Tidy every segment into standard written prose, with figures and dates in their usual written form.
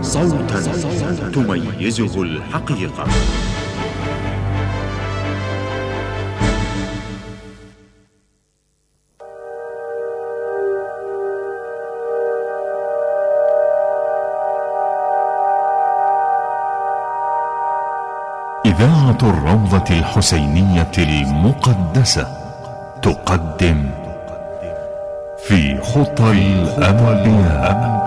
صوتا تميزه الحقيقة. إذاعة الروضة الحسينية المقدسة تقدم في خطى الأنبياء.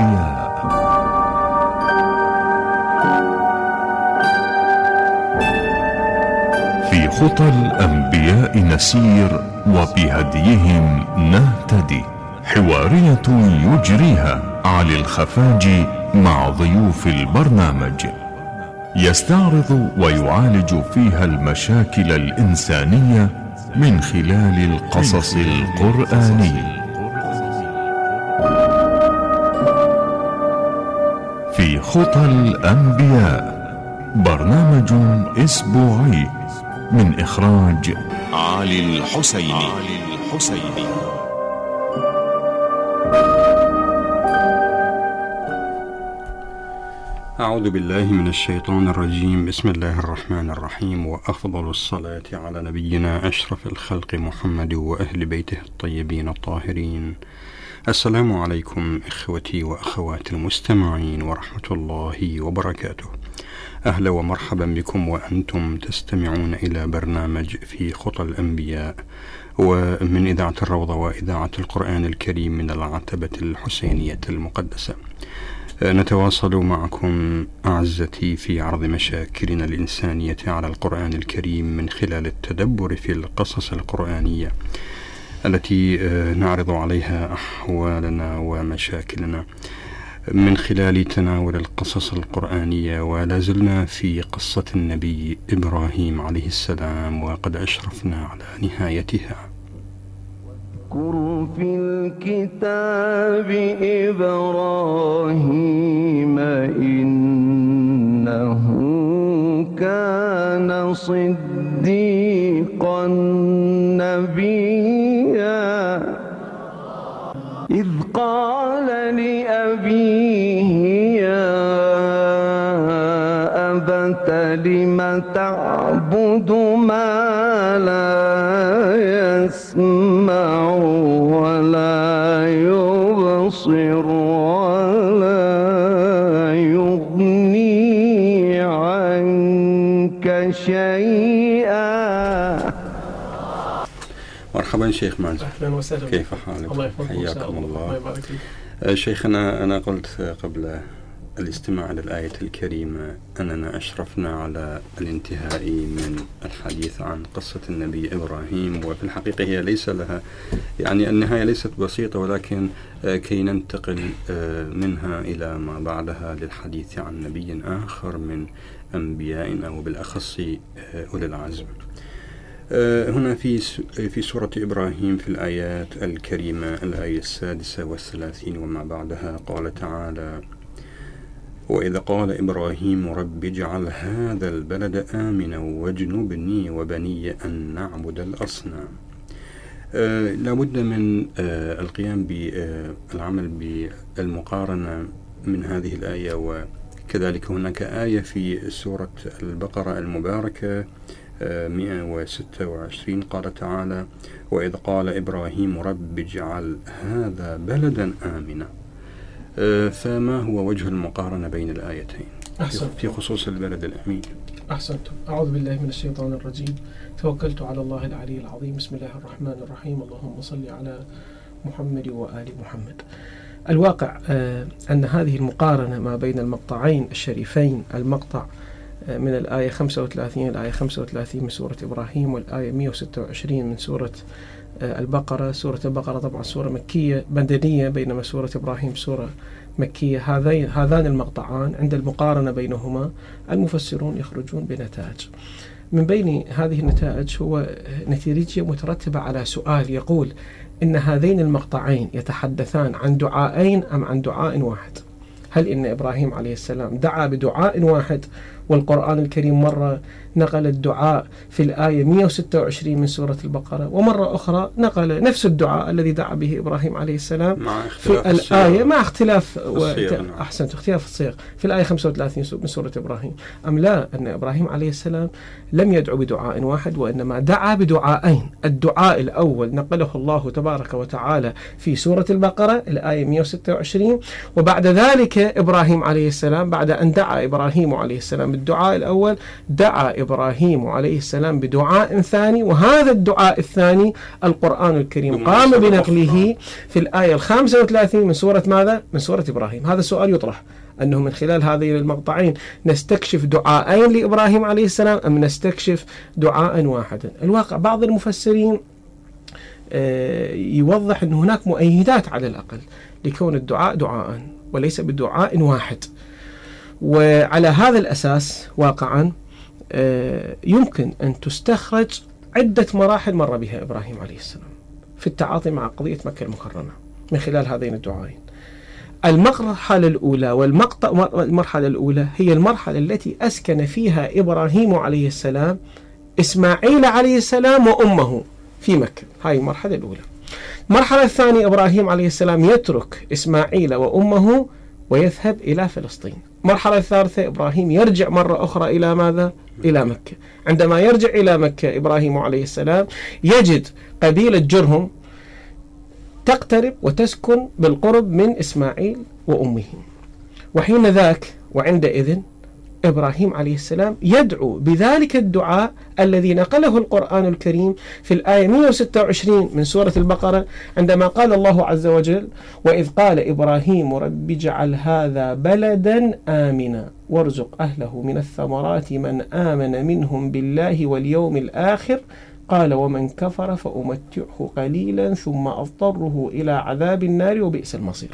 في خطى الأنبياء نسير وبهديهم نهتدي، حوارية يجريها علي الخفاجي مع ضيوف البرنامج، يستعرض ويعالج فيها المشاكل الإنسانية من خلال القصص القرآني. في خطى الأنبياء، برنامج أسبوعي من إخراج علي الحسيني. أعوذ بالله من الشيطان الرجيم. بسم الله الرحمن الرحيم، وأفضل الصلاة على نبينا أشرف الخلق محمد وأهل بيته الطيبين الطاهرين. السلام عليكم إخوتي وأخواتي المستمعين ورحمة الله وبركاته. أهلا ومرحبا بكم وأنتم تستمعون إلى برنامج في خطى الأنبياء، ومن إذاعة الروضة وإذاعة القرآن الكريم من العتبة الحسينية المقدسة. نتواصل معكم أعزتي في عرض مشاكلنا الإنسانية على القرآن الكريم من خلال التدبر في القصص القرآنية التي نعرض عليها أحوالنا ومشاكلنا من خلال تناول القصص القرآنية. ولا زلنا في قصة النبي إبراهيم عليه السلام، وقد أشرفنا على نهايتها. اذكر في الكتاب إبراهيم إنه كان صديقا نبيا إذ قال لأبيه يا أبت لم تعبد ما لا يسمع ولا يبصر ولا يغني عنك شيئا. مرحبا شيخ مازن، أهلا وسهلا، كيف حالك؟ الله يحفظك، حياكم الله. الله يبارك فيك. شيخنا، أنا قلت قبل الاستماع للآية الكريمة أننا أشرفنا على الانتهاء من الحديث عن قصة النبي إبراهيم، وفي الحقيقة هي ليس لها النهاية ليست بسيطة، ولكن كي ننتقل منها إلى ما بعدها للحديث عن نبي آخر من أنبيائنا وبالأخص أولي العزم. هنا في سورة إبراهيم في الآيات الكريمة الآية 36 وما بعدها قال تعالى: وإذا قال إبراهيم رب اجعل هذا البلد آمنا واجنبني وبني أن نعبد الأصنام. لابد من القيام بالعمل بالمقارنة من هذه الآية، وكذلك هناك آية في سورة البقرة المباركة 126 قال تعالى: وإذ قال إبراهيم رب اجعل هذا بلدا آمنا. فما هو وجه المقارنة بين الآيتين في خصوص البلد الأمين؟ أحسنتم. أعوذ بالله من الشيطان الرجيم. توكلت على الله العلي العظيم. بسم الله الرحمن الرحيم. اللهم صل على محمد وآل محمد. الواقع أن هذه المقارنة ما بين المقطعين الشريفين، المقطع من الآية 35 الآية 35 من سورة إبراهيم، والآية 126 من سورة البقرة. سورة البقرة طبعا سورة مكية مدنية، بينما سورة إبراهيم سورة مكية. هذان المقطعان عند المقارنة بينهما المفسرون يخرجون بنتائج. من بين هذه النتائج هو نتيجة مترتبة على سؤال يقول: إن هذين المقطعين يتحدثان عن دعائين أم عن دعاء واحد؟ هل إن إبراهيم عليه السلام دعا بدعاء واحد؟ والقرآن الكريم مرة نقل الدعاء في الآية 126 من سورة البقرة، ومرة أخرى نقل نفس الدعاء الذي دعا به إبراهيم عليه السلام في الآية مع اختلاف أحسنت اختلاف الصيغ في الآية 35 من سورة إبراهيم. أم لا، أن إبراهيم عليه السلام لم يدعو بدعاء واحد، وإنما دعا بدعاءين. الدعاء الأول نقله الله تبارك وتعالى في سورة البقرة الآية 126، وبعد ذلك إبراهيم عليه السلام بعد أن دعا إبراهيم عليه السلام بالدعاء الأول دعا إبراهيم عليه السلام بدعاء ثاني، وهذا الدعاء الثاني القرآن الكريم قام بنقله في الآية 35 من سورة ماذا؟ من سورة إبراهيم. هذا السؤال يطرح، أنه من خلال هذين المقطعين نستكشف دعاءين لإبراهيم عليه السلام أم نستكشف دعاء واحدا؟ الواقع بعض المفسرين يوضح أن هناك مؤيدات على الأقل لكون الدعاء دعاء وليس بدعاء واحد، وعلى هذا الأساس واقعا يمكن أن تستخرج عدة مراحل مر بها إبراهيم عليه السلام في التعاطي مع قضية مكة المكرمة من خلال هذين الدعائين. المرحلة الأولى المرحلة الأولى هي المرحلة التي أسكن فيها إبراهيم عليه السلام إسماعيل عليه السلام وأمه في مكة، هاي المرحلة الأولى. المرحلة الثانية إبراهيم عليه السلام يترك إسماعيل وأمه ويذهب إلى فلسطين. المرحلة الثالثة إبراهيم يرجع مرة أخرى إلى ماذا؟ إلى مكة. عندما يرجع إلى مكة إبراهيم عليه السلام يجد قبيلة جرهم تقترب وتسكن بالقرب من إسماعيل وأمه، وحين ذاك وعندئذ إبراهيم عليه السلام يدعو بذلك الدعاء الذي نقله القرآن الكريم في الآية 126 من سورة البقرة، عندما قال الله عز وجل: وإذ قال إبراهيم رب اجعل هذا بلدا آمنا وارزق أهله من الثمرات من آمن منهم بالله واليوم الآخر قال ومن كفر فأمتعه قليلا ثم أضطره إلى عذاب النار وبئس المصير.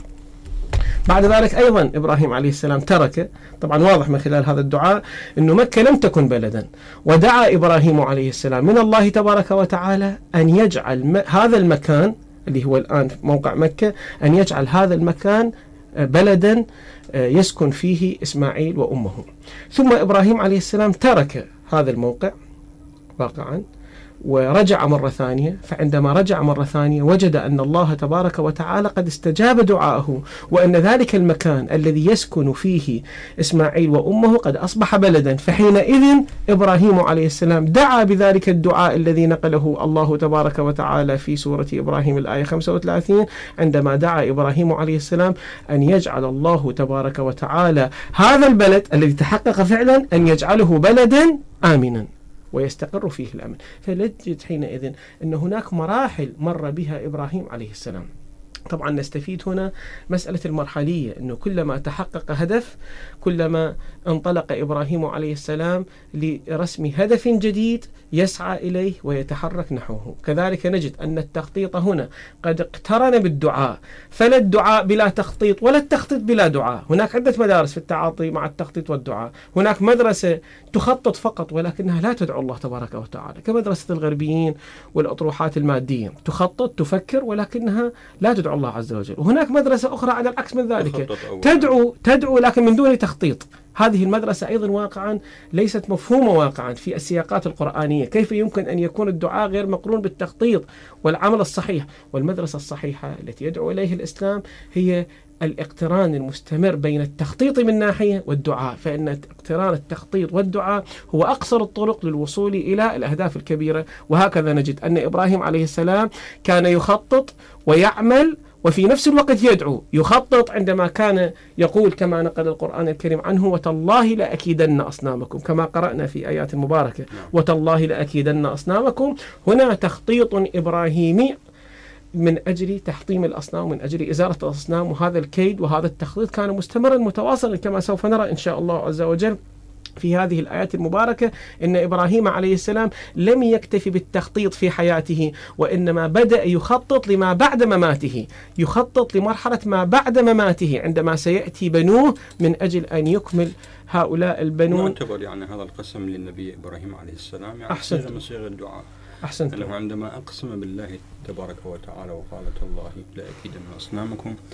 بعد ذلك أيضا إبراهيم عليه السلام ترك، طبعا واضح من خلال هذا الدعاء أنه مكة لم تكن بلدا، ودعا إبراهيم عليه السلام من الله تبارك وتعالى أن يجعل هذا المكان اللي هو الآن موقع مكة، أن يجعل هذا المكان بلدا يسكن فيه إسماعيل وأمه. ثم إبراهيم عليه السلام ترك هذا الموقع واقعا ورجع مرة ثانية، فعندما رجع مرة ثانية وجد أن الله تبارك وتعالى قد استجاب دعاءه، وأن ذلك المكان الذي يسكن فيه إسماعيل وأمه قد أصبح بلدا. فحينئذ إبراهيم عليه السلام دعا بذلك الدعاء الذي نقله الله تبارك وتعالى في سورة إبراهيم الآية 35، عندما دعا إبراهيم عليه السلام أن يجعل الله تبارك وتعالى هذا البلد الذي تحقق فعلا أن يجعله بلدا آمنا ويستقر فيه الأمن. فنجد حينئذ أن هناك مراحل مر بها إبراهيم عليه السلام. طبعا نستفيد هنا مسألة المرحلية، أنه كلما تحقق هدف كلما انطلق إبراهيم عليه السلام لرسم هدف جديد يسعى إليه ويتحرك نحوه. كذلك نجد أن التخطيط هنا قد اقترن بالدعاء، فلا الدعاء بلا تخطيط ولا التخطيط بلا دعاء. هناك عدة مدارس في التعاطي مع التخطيط والدعاء. هناك مدرسة تخطط فقط ولكنها لا تدعو الله تبارك وتعالى، كمدرسة الغربيين والأطروحات المادية، تخطط تفكر ولكنها لا تدعو الله عز وجل. وهناك مدرسة أخرى على العكس من ذلك، تدعو لكن من دون تخطيط. هذه المدرسة أيضا واقعا ليست مفهومة واقعا في السياقات القرآنية. كيف يمكن أن يكون الدعاء غير مقرون بالتخطيط والعمل الصحيح؟ والمدرسة الصحيحة التي يدعو إليه الإسلام هي الاقتران المستمر بين التخطيط من ناحية والدعاء، فإن اقتران التخطيط والدعاء هو أقصر الطرق للوصول إلى الأهداف الكبيرة. وهكذا نجد أن إبراهيم عليه السلام كان يخطط ويعمل وفي نفس الوقت يدعو. يخطط عندما كان يقول كما نقل القرآن الكريم عنه: وتالله لأكيدن أصنامكم، كما قرأنا في آيات مباركة: وتالله لأكيدن أصنامكم. هنا تخطيط إبراهيمي من أجل تحطيم الأصنام، من أجل إزالة الأصنام، وهذا الكيد وهذا التخطيط كان مستمرا متواصلا كما سوف نرى إن شاء الله عز وجل في هذه الآيات المباركة. إن إبراهيم عليه السلام لم يكتفي بالتخطيط في حياته، وإنما بدأ يخطط لما بعد مماته، يخطط لمرحلة ما بعد مماته عندما سيأتي بنوه من أجل أن يكمل هؤلاء البنون. يعتبر يعني هذا القسم للنبي إبراهيم عليه السلام يعني صيغة من صيغ الدعاء. أحسنت. أنه عندما أقسم بالله تبارك وتعالى وقال: الله لأكيدن أصنامكم،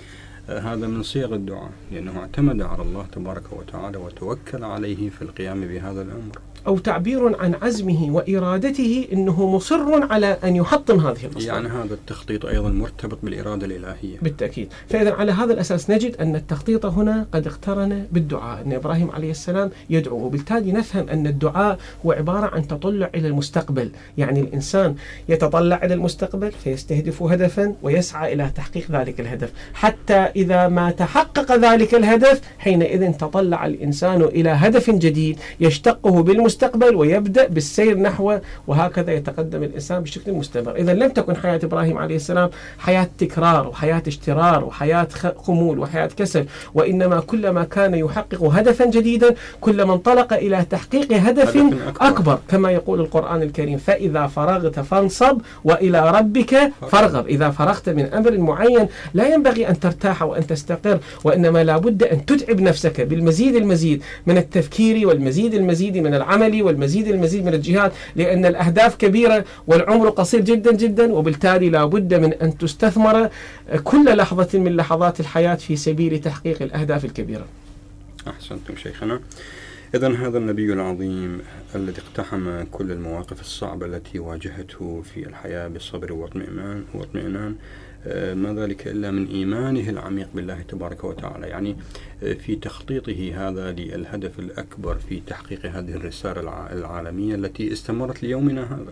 هذا من صيغ الدعاء، لأنه اعتمد على الله تبارك وتعالى وتوكل عليه في القيام بهذا الأمر، أو تعبير عن عزمه وإرادته أنه مصر على أن يحطم هذه المصلحة. يعني هذا التخطيط أيضا مرتبط بالإرادة الإلهية بالتأكيد. فإذا على هذا الأساس نجد أن التخطيط هنا قد اقترن بالدعاء، أن إبراهيم عليه السلام يدعو، وبالتالي نفهم أن الدعاء هو عبارة عن تطلع إلى المستقبل. يعني الإنسان يتطلع إلى المستقبل فيستهدف هدفا ويسعى إلى تحقيق ذلك الهدف، حتى إذا ما تحقق ذلك الهدف حينئذ تطلع الإنسان إلى هدف جديد يشتقه بالمستقبل ويبدأ بالسير نحوه، وهكذا يتقدم الإنسان بشكل مستمر. إذا لم تكن حياة إبراهيم عليه السلام حياة تكرار وحياة اشترار وحياة خمول وحياة كسل، وإنما كلما كان يحقق هدفا جديدا كلما انطلق إلى تحقيق هدف أكبر، كما يقول القرآن الكريم: فإذا فرغت فانصب وإلى ربك فارغب. إذا فرغت من أمر معين لا ينبغي أن ترتاح وأن تستقر، وإنما لا بد أن تتعب نفسك بالمزيد من التفكير والمزيد من العمل والمزيد من الجهاد، لأن الأهداف كبيرة والعمر قصير جدا جدا، وبالتالي لا بد من أن تستثمر كل لحظة من لحظات الحياة في سبيل تحقيق الأهداف الكبيرة. أحسنتم شيخنا. إذن هذا النبي العظيم الذي اقتحم كل المواقف الصعبة التي واجهته في الحياة بصبر واطمئنان، ما ذلك إلا من إيمانه العميق بالله تبارك وتعالى، يعني في تخطيطه هذا للهدف الأكبر في تحقيق هذه الرسالة العالمية التي استمرت ليومنا هذا.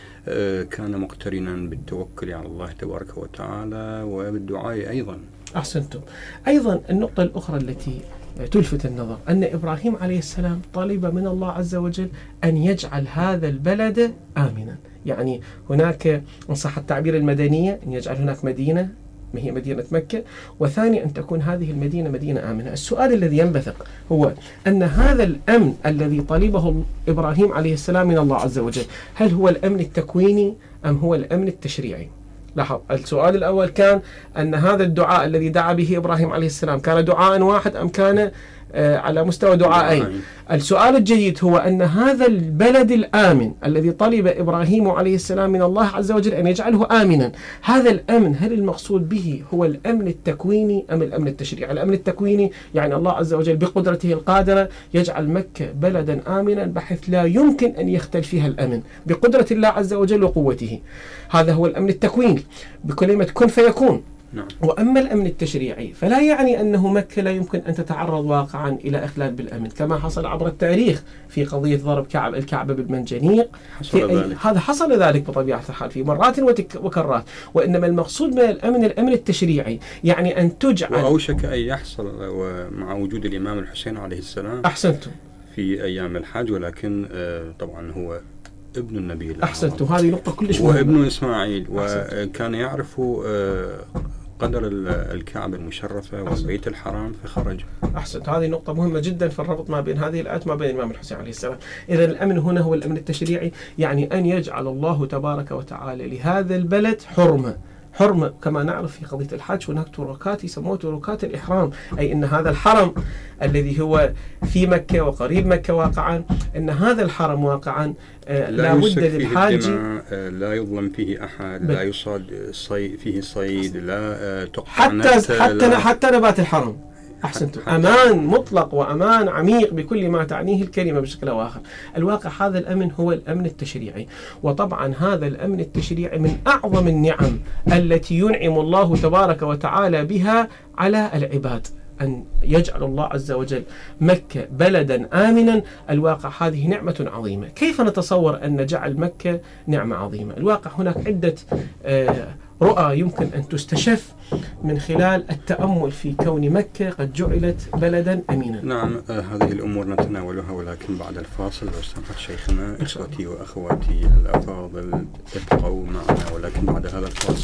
كان مقترنا بالتوكل على الله تبارك وتعالى وبالدعاء أيضا. أحسنتم. أيضا النقطة الأخرى التي تلفت النظر أن إبراهيم عليه السلام طلب من الله عز وجل أن يجعل هذا البلد آمنا. يعني هناك إن صح التعبير المدنية، أن يجعل هناك مدينة ما هي مدينة مكة، وثاني أن تكون هذه المدينة مدينة آمنة. السؤال الذي ينبثق هو أن هذا الأمن الذي طلبه إبراهيم عليه السلام من الله عز وجل، هل هو الأمن التكويني أم هو الأمن التشريعي؟ لاحظ، السؤال الأول كان أن هذا الدعاء الذي دعا به إبراهيم عليه السلام كان دعاء واحد أم كان على مستوى دعائين؟ السؤال الجديد هو أن هذا البلد الآمن الذي طلب إبراهيم عليه السلام من الله عز وجل أن يجعله آمنا، هذا الأمن هل المقصود به هو الأمن التكويني أم الأمن التشريعي؟ الأمن التكويني يعني الله عز وجل بقدرته القادرة يجعل مكة بلدا آمنا بحيث لا يمكن أن يختل فيها الأمن بقدرة الله عز وجل وقوته، هذا هو الأمن التكويني بكلمة كن فيكون. وأما الأمن التشريعي فلا يعني أنه مكة لا يمكن أن تتعرض واقعا إلى إخلال بالأمن، كما حصل عبر التاريخ في قضية ضرب الكعبة بالمنجنيق. هذا حصل ذلك بطبيعة الحال في مرات وكرات، وإنما المقصود من الأمن التشريعي يعني أن تجعل، وأوشك أن يحصل مع وجود الإمام الحسين عليه السلام. أحسنتم. في أيام الحج، ولكن طبعا هو ابن النبي. أحسنتم، هذه نقطة كلش مهمة. وابن إسماعيل، وكان يعرف قدر الكعبة المشرفة والبيت الحرام فخرج. أحسنت، هذه نقطة مهمة جدا في الربط ما بين هذه الآيات ما بين الإمام الحسين عليه السلام. إذا الأمن هنا هو الأمن التشريعي، يعني أن يجعل الله تبارك وتعالى لهذا البلد حرمة كما نعرف في قضية الحج هناك تركات يسموها تركات الإحرام، أي أن هذا الحرم الذي هو في مكة وقريب مكة واقعا، أن هذا الحرم واقعا لا بد للحاج لا يظلم فيه أحد، لا يصاد فيه صيد، لا تقطع حتى نبات الحرم. أحسنتم، أمان مطلق وأمان عميق بكل ما تعنيه الكلمة بشكل أو آخر. الواقع هذا الأمن هو الأمن التشريعي، وطبعا هذا الأمن التشريعي من أعظم النعم التي ينعم الله تبارك وتعالى بها على العباد، أن يجعل الله عز وجل مكة بلدا آمنا. الواقع هذه نعمة عظيمة. كيف نتصور أن نجعل مكة نعمة عظيمة؟ الواقع هناك عدة رؤى يمكن أن تستشف من خلال التأمل في كون مكة قد جعلت بلدا أمينا. نعم، هذه الأمور نتناولها ولكن بعد الفاصل. لو سمحت شيخنا، إخوتي وأخواتي الأفاضل ابقوا معنا ولكن بعد هذا الفاصل.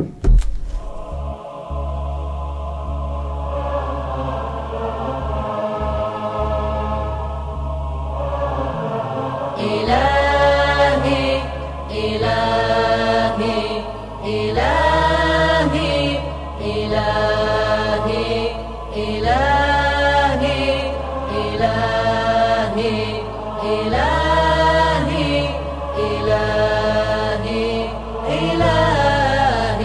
إلهي إلهي إلهي إلهي إلهي إلهي إلهي إلهي إلهي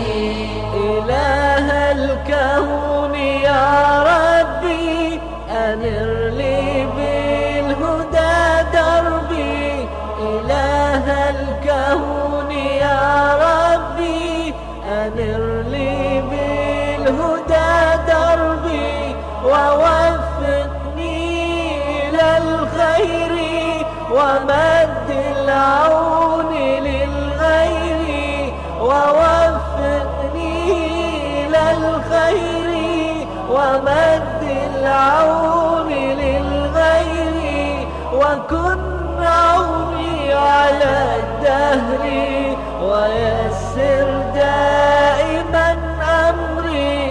للخير ومد العون للغير ووفقني للخير ومد العون للغير وكن عوني على الدهر ويسر دائما أمري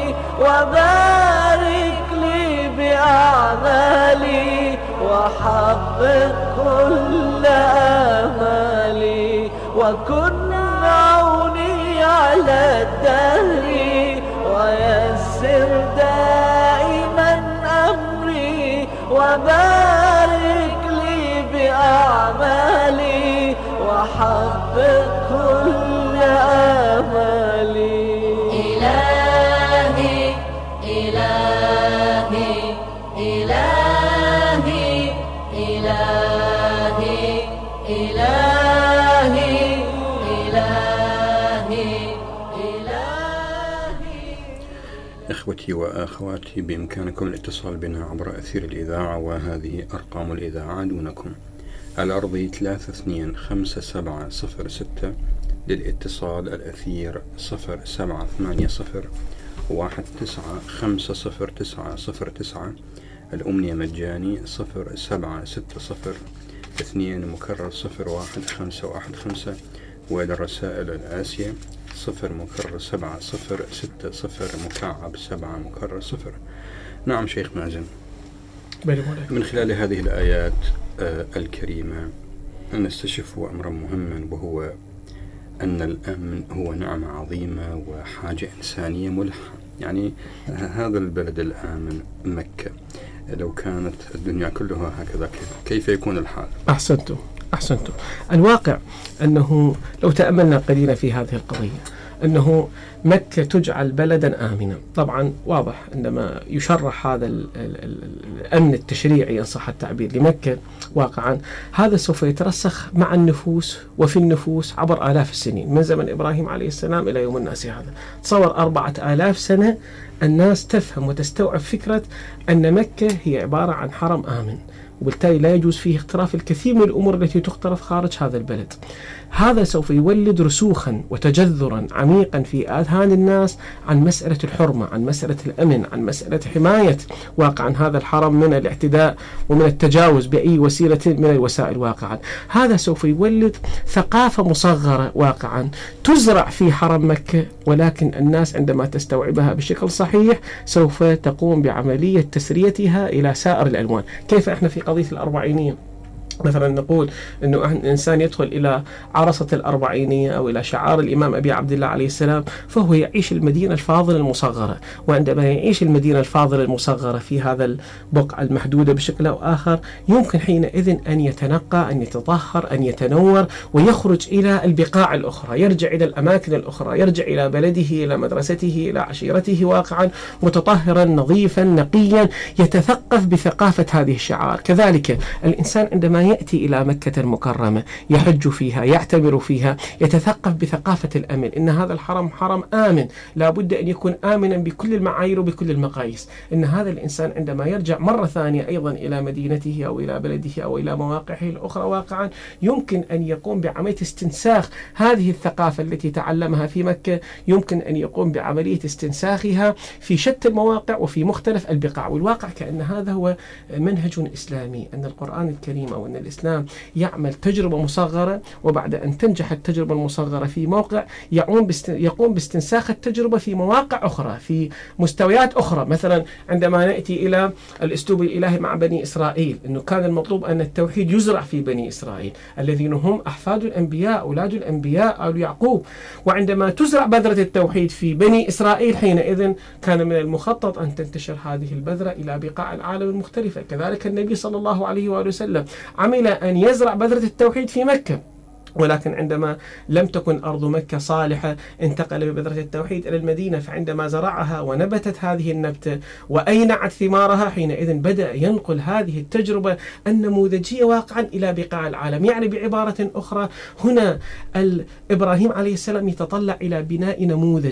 وبارك لي بأعمالي وحقق كل آمالي وكن عوني على الدهر ويسر دائما أمري وبارك لي بأعمالي وحقق كل آمالي إلهي إلهي إلهي إلهي إلهي إلهي إلهي. إخوتي وأخواتي، بإمكانكم الاتصال بنا عبر أثير الإذاعة، وهذه أرقام الإذاعة دونكم: الأرضي 325706 للاتصال، الأثير 078019500909، الأمنية مجاني 0760-2-01515، وإلى الرسائل الآسية 0-760-7-0. نعم شيخ مازن، من خلال هذه الآيات الكريمة نستشف أمرا مهما، وهو أن الأمن هو نعمة عظيمة وحاجة إنسانية ملحة. يعني هذا البلد الآمن مكة، لو كانت الدنيا كلها هكذا كيف يكون الحال؟ أحسنتم. الواقع أنه لو تأملنا قليلا في هذه القضية، أنه مكة تجعل بلدا آمنا. طبعا واضح عندما يشرح هذا الأمن التشريعي إن صح التعبير لمكة، واقعا هذا سوف يترسخ مع النفوس وفي النفوس عبر آلاف السنين، من زمن إبراهيم عليه السلام إلى يوم الناس هذا. تصور 4000 سنة الناس تفهم وتستوعب فكرة أن مكة هي عبارة عن حرم آمن، وبالتالي لا يجوز فيه اقتراف الكثير من الأمور التي تقترف خارج هذا البلد. هذا سوف يولد رسوخا وتجذرا عميقا في آذهان الناس عن مسألة الحرمة، عن مسألة الأمن، عن مسألة حماية واقعا هذا الحرم من الاعتداء ومن التجاوز بأي وسيلة من الوسائل. واقعا هذا سوف يولد ثقافة مصغرة واقعا تزرع في حرم مكة، ولكن الناس عندما تستوعبها بشكل صحيح سوف تقوم بعملية تسريتها إلى سائر الألوان. كيف احنا في قضية الأربعينية مثلا نقول أنه الإنسان يدخل إلى عرصة الأربعينية أو إلى شعار الإمام أبي عبد الله عليه السلام، فهو يعيش المدينة الفاضلة المصغرة. وعندما يعيش المدينة الفاضلة المصغرة في هذا البقعة المحدودة بشكل أو آخر، يمكن حينئذ أن يتنقى، أن يتطهر، أن يتنور، ويخرج إلى البقاع الأخرى، يرجع إلى الأماكن الأخرى، يرجع إلى بلده، إلى مدرسته، إلى عشيرته، واقعا متطهرا نظيفا نقيا، يتثقف بثقافة هذه الشعار. كذلك الإنسان عندما يأتي إلى مكة المكرمة يحج فيها، يعتبر فيها، يتثقف بثقافة الأمن، إن هذا الحرم حرم آمن، لا بد أن يكون آمنا بكل المعايير وبكل المقاييس. إن هذا الإنسان عندما يرجع مرة ثانية أيضا إلى مدينته أو إلى بلده أو إلى مواقعه الأخرى، واقعا يمكن أن يقوم بعملية استنساخ هذه الثقافة التي تعلمها في مكة، يمكن أن يقوم بعملية استنساخها في شتى المواقع وفي مختلف البقاع. والواقع كأن هذا هو منهج إسلامي، أن القرآن الكريم أو أن الإسلام يعمل تجربة مصغرة، وبعد أن تنجح التجربة المصغرة في موقع يقوم باستنساخ التجربة في مواقع أخرى، في مستويات أخرى. مثلا عندما نأتي إلى الأسلوب الإلهي مع بني إسرائيل، أنه كان المطلوب أن التوحيد يزرع في بني إسرائيل الذين هم أحفاد الأنبياء، أولاد الأنبياء، آل يعقوب. وعندما تزرع بذرة التوحيد في بني إسرائيل، حينئذ كان من المخطط أن تنتشر هذه البذرة إلى بقاع العالم المختلفة. كذلك النبي صلى الله عليه وآله وسلم عمل أن يزرع بذرة التوحيد في مكة، ولكن عندما لم تكن أرض مكة صالحة انتقل ببذرة التوحيد إلى المدينة، فعندما زرعها ونبتت هذه النبتة وأينعت ثمارها، حينئذ بدأ ينقل هذه التجربة النموذجية واقعا إلى بقاع العالم. يعني بعبارة أخرى، هنا إبراهيم عليه السلام يتطلع إلى بناء نموذج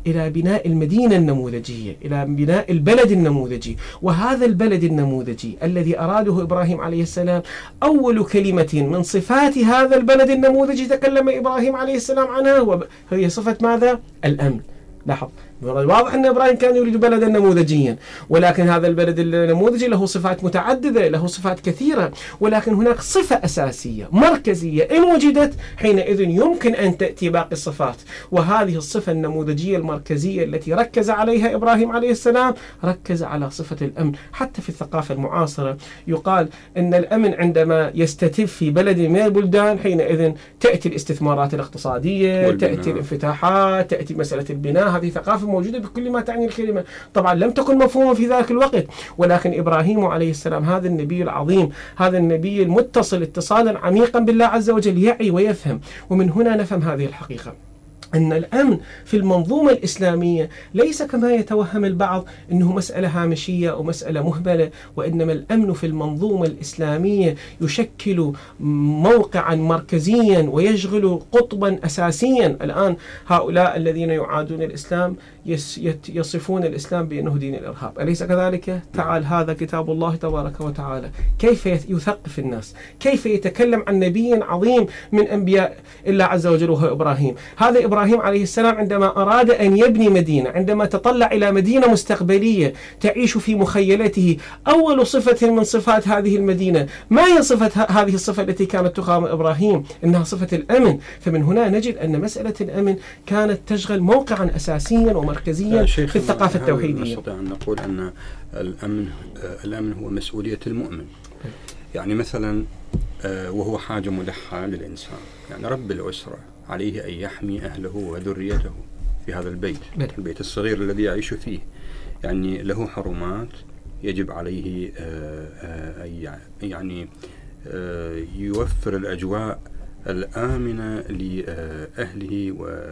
إلى بناء المدينة النموذجية، إلى بناء البلد النموذجي. وهذا البلد النموذجي الذي أراده إبراهيم عليه السلام، أول كلمة من صفات هذا البلد النموذجي تكلم إبراهيم عليه السلام عنها هي صفة ماذا؟ الأمن. لاحظ، واضح أن إبراهيم كان يريد بلدا نموذجيا، ولكن هذا البلد النموذجي له صفات متعددة، له صفات كثيرة، ولكن هناك صفة أساسية مركزية إن وجدت حينئذ يمكن أن تأتي باقي الصفات. وهذه الصفة النموذجية المركزية التي ركز عليها إبراهيم عليه السلام، ركز على صفة الأمن. حتى في الثقافة المعاصرة يقال أن الأمن عندما يستتب في بلد من البلدان حينئذ تأتي الاستثمارات الاقتصادية، تأتي الانفتاحات، تأتي مسألة البناء. هذه ثقافة موجودة بكل ما تعني الكلمة، طبعا لم تكن مفهومة في ذلك الوقت، ولكن إبراهيم عليه السلام هذا النبي العظيم، هذا النبي المتصل اتصالا عميقا بالله عز وجل، يعي ويفهم. ومن هنا نفهم هذه الحقيقة، أن الأمن في المنظومة الإسلامية ليس كما يتوهم البعض أنه مسألة هامشية أو مسألة مهملة، وإنما الأمن في المنظومة الإسلامية يشكل موقعا مركزيا ويشغل قطبا أساسيا. الآن هؤلاء الذين يعادون الإسلام يصفون الإسلام بأنه دين الإرهاب، أليس كذلك؟ تعال، هذا كتاب الله تبارك وتعالى، كيف يثقف الناس، كيف يتكلم عن نبي عظيم من أنبياء الله عز وجل وهو إبراهيم. هذا إبراهيم عليه السلام عندما أراد أن يبني مدينة، عندما تطلع إلى مدينة مستقبلية تعيش في مخيلته، أول صفة من صفات هذه المدينة، ما هي صفة هذه الصفة التي كانت تقام إبراهيم؟ إنها صفة الأمن. فمن هنا نجد أن مسألة الأمن كانت تشغل موقعا أساسيا ومركزيا في الثقافة التوحيدية. نستطيع أن نقول أن الأمن هو مسؤولية المؤمن. يعني مثلا وهو حاجة ملحة للإنسان، يعني رب الأسرة عليه أن يحمي أهله وذريته في هذا البيت الصغير الذي يعيش فيه. يعني له حرمات يجب عليه يعني يوفر الأجواء الآمنة لأهله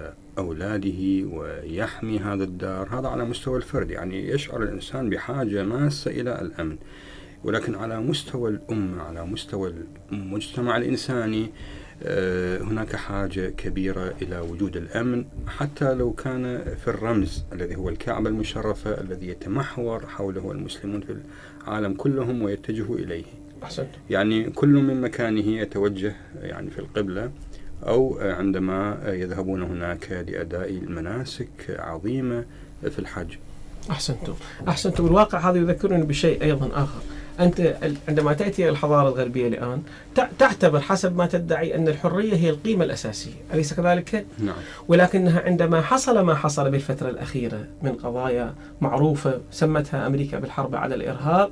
وأولاده ويحمي هذا الدار. هذا على مستوى الفرد، يعني يشعر الإنسان بحاجة ماسة إلى الأمن. ولكن على مستوى الأمة، على مستوى المجتمع الإنساني، هناك حاجة كبيرة إلى وجود الأمن، حتى لو كان في الرمز الذي هو الكعبة المشرفة الذي يتمحور حوله المسلمون في العالم كلهم ويتجهوا إليه. أحسنت. يعني كل من مكانه يتوجه يعني في القبلة، أو عندما يذهبون هناك لأداء المناسك عظيمة في الحج. أحسنتم. الواقع هذا يذكرني بشيء أيضا آخر. أنت عندما تأتي الحضارة الغربية الآن تعتبر حسب ما تدعي أن الحرية هي القيمة الأساسية، أليس كذلك؟ نعم. ولكنها عندما حصل ما حصل بالفترة الأخيرة من قضايا معروفة سمتها أمريكا بالحرب على الإرهاب،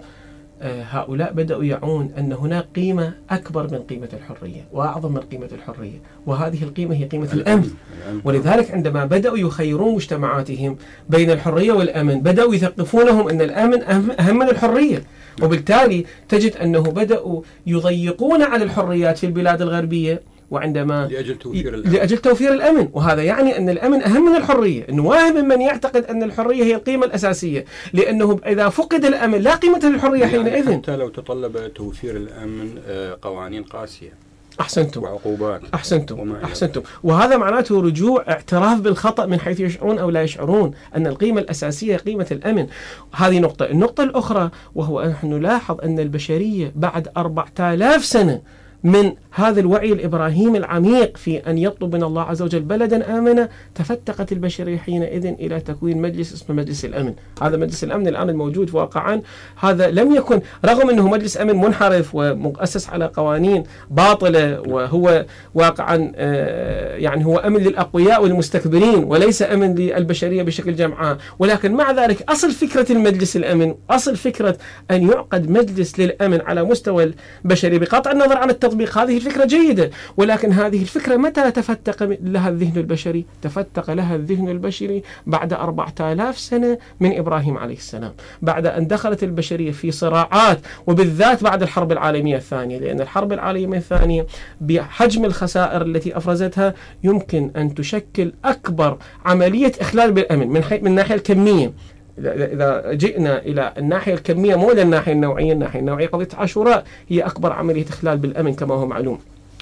هؤلاء بدأوا يعون أن هناك قيمة أكبر من قيمة الحرية وأعظم من قيمة الحرية، وهذه القيمة هي قيمة الأمن. ولذلك عندما بدأوا يخيرون مجتمعاتهم بين الحرية والأمن، بدأوا يثقفونهم أن الأمن أهم من الحرية، وبالتالي تجد أنه بدأوا يضيقون على الحريات في البلاد الغربية، وعندما لأجل توفير الأمن. وهذا يعني أن الأمن أهم من الحرية. أنه واحد من يعتقد أن الحرية هي القيمة الأساسية، لأنه إذا فقد الأمن لا قيمة للحرية حينئذ. حتى لو تطلب توفير الأمن قوانين قاسية. أحسنتم. وعقوبات. أحسنتم. وهذا معناته رجوع اعتراف بالخطأ من حيث يشعرون أو لا يشعرون أن القيمة الأساسية قيمة الأمن. هذه نقطة. النقطة الأخرى وهو نحن نلاحظ أن البشرية بعد 4000 سنة من هذا الوعي الإبراهيمي العميق في أن يطلب من الله عز وجل بلدا آمنا، تفتقت البشرية حينئذ إلى تكوين مجلس اسمه مجلس الأمن. هذا مجلس الأمن الآن الموجود واقعا هذا لم يكن، رغم أنه مجلس أمن منحرف ومؤسس على قوانين باطلة، وهو واقعا يعني هو أمن للأقوياء والمستكبرين وليس أمن للبشرية بشكل جمعاء، ولكن مع ذلك أصل فكرة المجلس الأمن، أصل فكرة أن يعقد مجلس للأمن على مستوى البشري بقطع النظر عن التطبيق، هذه الفكرة جيدة. ولكن هذه الفكرة متى تفتق لها الذهن البشري؟ تفتق لها الذهن البشري بعد 4000 سنة من إبراهيم عليه السلام، بعد أن دخلت البشرية في صراعات، وبالذات بعد الحرب العالمية الثانية، لأن الحرب العالمية الثانية بحجم الخسائر التي أفرزتها يمكن أن تشكل أكبر عملية إخلال بالأمن من الناحية الكمية. إذا جئنا إلى الناحية الكمية مو إلى الناحية النوعية، الناحية النوعية قضية عاشوراء هي أكبر عملية إخلال بالأمن كما هو معلوم.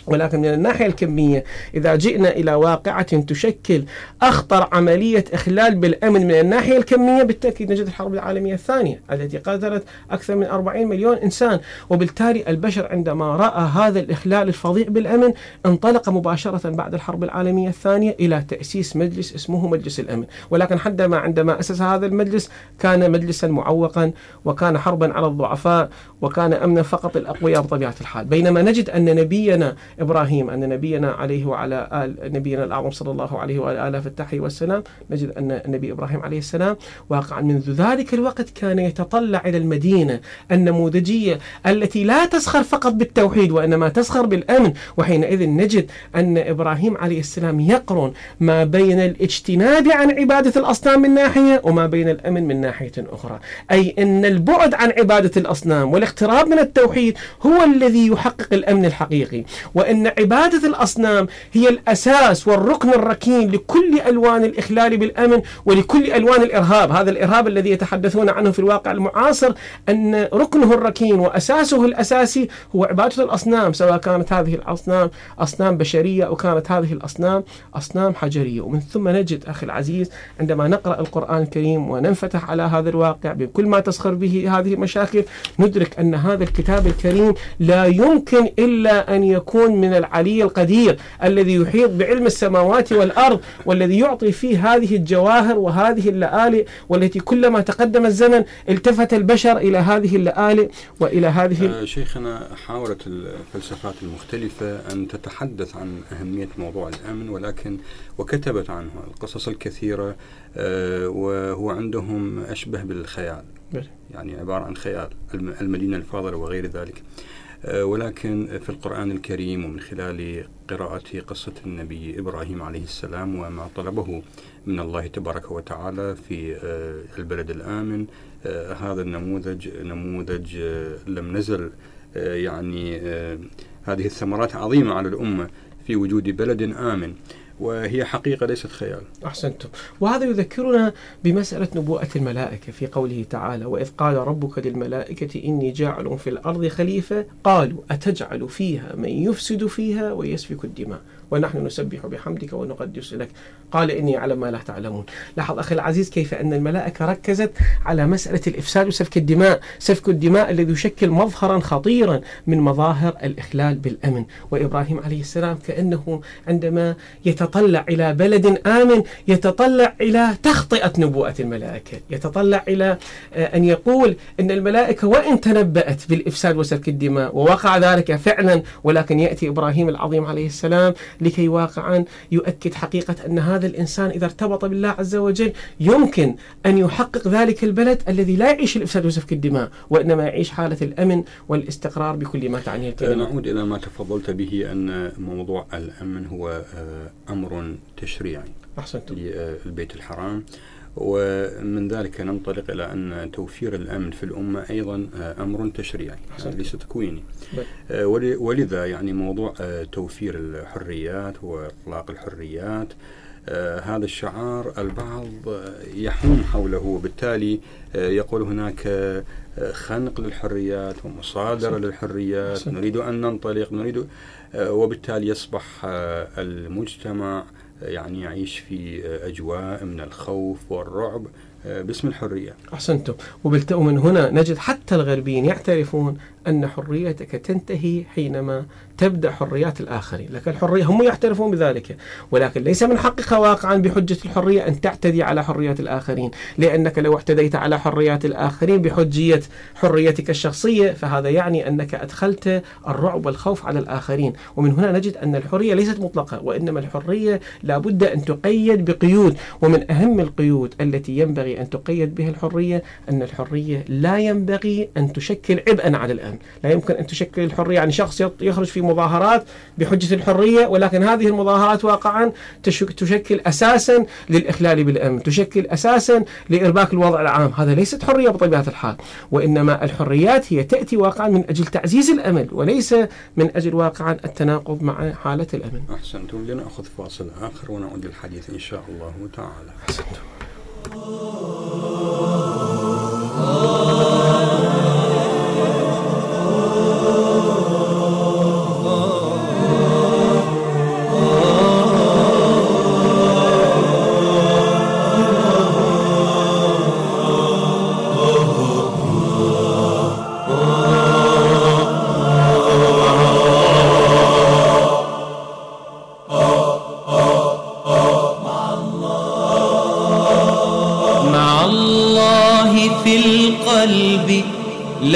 ولكن من الناحية الكمية إذا جئنا إلى واقعة تشكل أخطر عملية إخلال بالأمن من الناحية الكمية، بالتأكيد نجد الحرب العالمية الثانية التي قتلت أكثر من 40 مليون إنسان. وبالتالي البشر عندما رأى هذا الإخلال الفظيع بالأمن انطلق مباشرة بعد الحرب العالمية الثانية إلى تأسيس مجلس اسمه مجلس الأمن. ولكن عندما أسس هذا المجلس كان مجلسا معوقا، وكان حربا على الضعفاء، وكان أمنا فقط الأقوياء بطبيعة الحال. بينما نجد أن نبينا إبراهيم، أن نبينا عليه وعلى نبينا الأعظم صلى الله عليه وعلى آله في التحية والسلام، نجد أن النبي إبراهيم عليه السلام واقعا منذ ذلك الوقت كان يتطلع إلى المدينة النموذجية التي لا تسخر فقط بالتوحيد وإنما تسخر بالأمن. وحينئذ نجد أن إبراهيم عليه السلام يقرن ما بين الاجتناب عن عبادة الأصنام من ناحية وما بين الأمن من ناحية أخرى، أي أن البعد عن عبادة الأصنام والاقتراب من التوحيد هو الذي يحقق الأمن الحقيقي، وأن عبادة الأصنام هي الأساس والركن الركين لكل ألوان الإخلال بالأمن ولكل ألوان الإرهاب. هذا الإرهاب الذي يتحدثون عنه في الواقع المعاصر أن ركنه الركين وأساسه الأساسي هو عبادة الأصنام، سواء كانت هذه الأصنام أصنام بشرية أو كانت هذه الأصنام أصنام حجرية. ومن ثم نجد أخي العزيز عندما نقرأ القرآن الكريم وننفتح على هذا الواقع بكل ما تسخر به هذه المشاكل، ندرك أن هذا الكتاب الكريم لا يمكن إلا أن يكون من العلي القدير الذي يحيط بعلم السماوات والأرض، والذي يعطي فيه هذه الجواهر وهذه اللآلئ، والتي كلما تقدم الزمن التفت البشر إلى هذه اللآلئ وإلى هذه. شيخنا، حاولت الفلسفات المختلفة أن تتحدث عن أهمية موضوع الأمن، ولكن وكتبت عنه القصص الكثيرة، وهو عندهم أشبه بالخيال، يعني عبارة عن خيال المدينة الفاضلة وغير ذلك. ولكن في القرآن الكريم ومن خلال قراءة قصة النبي إبراهيم عليه السلام وما طلبه من الله تبارك وتعالى في البلد الآمن، هذا نموذج لم نزل يعني هذه الثمرات عظيمة على الأمة في وجود بلد آمن، وهي حقيقة ليست خيال. أحسنتم. وهذا يذكرنا بمسألة نبوءة الملائكة في قوله تعالى: وإذ قال ربك للملائكة إني جاعل في الأرض خليفة قالوا أتجعل فيها من يفسد فيها ويسفك الدماء ونحن نسبح بحمدك ونقدس لك قال إني أعلم ما لا تعلمون. لاحظ أخي العزيز كيف أن الملائكة ركزت على مسألة الإفساد وسفك الدماء، سفك الدماء الذي يشكل مظهرا خطيرا من مظاهر الإخلال بالأمن. وإبراهيم عليه السلام كأنه عندما يتطلع إلى بلد آمن يتطلع إلى تخطئة نبوءة الملائكة، يتطلع إلى أن يقول أن الملائكة وإن تنبأت بالإفساد وسفك الدماء ووقع ذلك فعلا، ولكن يأتي إبراهيم العظيم عليه السلام لكي واقعا يؤكد حقيقة أن هذا الإنسان إذا ارتبط بالله عز وجل يمكن أن يحقق ذلك البلد الذي لا يعيش الإفساد وسفك الدماء، وإنما يعيش حالة الأمن والاستقرار بكل ما تعنيه الكلمة. نعود إلى ما تفضلت به أن موضوع الأمن هو أمر تشريعي للبيت الحرام، ومن ذلك ننطلق إلى أن توفير الأمن في الأمة أيضا أمر تشريعي ليس تكويني. ولذا يعني موضوع توفير الحريات وإطلاق الحريات هذا الشعار البعض يحوم حوله، وبالتالي يقول هناك خنق للحريات ومصادرة للحريات، نريد أن ننطلق، وبالتالي يصبح المجتمع يعني يعيش في أجواء من الخوف والرعب باسم الحرية. أحسنتم. ومن هنا نجد حتى الغربيين يعترفون أن حريتك تنتهي حينما تبدأ حريات الآخرين. لك الحرية، هم يعترفون بذلك، ولكن ليس من حقك واقعا بحجة الحرية أن تعتدي على حريات الآخرين، لأنك لو اعتديت على حريات الآخرين بحجية حريتك الشخصية فهذا يعني أنك أدخلت الرعب والخوف على الآخرين. ومن هنا نجد أن الحرية ليست مطلقة، وإنما الحرية لابد أن تقيد بقيود. ومن أهم القيود التي ينبغي أن تقيد بها الحرية أن الحرية لا ينبغي أن تشكل عبئا على الأمن. لا يمكن أن تشكل الحرية يعني شخص يخرج في مظاهرات بحجة الحرية، ولكن هذه المظاهرات واقعا تشكل أساسا للإخلال بالأمن، تشكل أساسا لإرباك الوضع العام. هذا ليست حرية بطبيعة الحال، وإنما الحريات هي تأتي واقعا من أجل تعزيز الأمن وليس من أجل واقعا التناقض مع حالة الأمن. أحسنتم. لنأخذ فاصل آخر ونعود للحديث إن شاء الله تعالى. أحسنتم.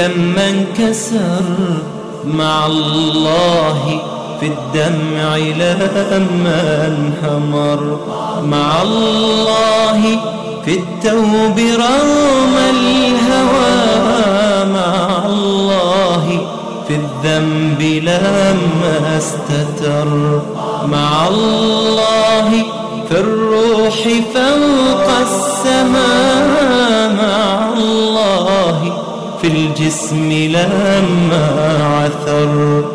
لما انكسر مع الله في الدمع لما انهمر مع الله في التوب رغم الهوى مع الله في الذنب لما استتر مع الله في الروح فوق السماء مع الله في الجسم لما عثر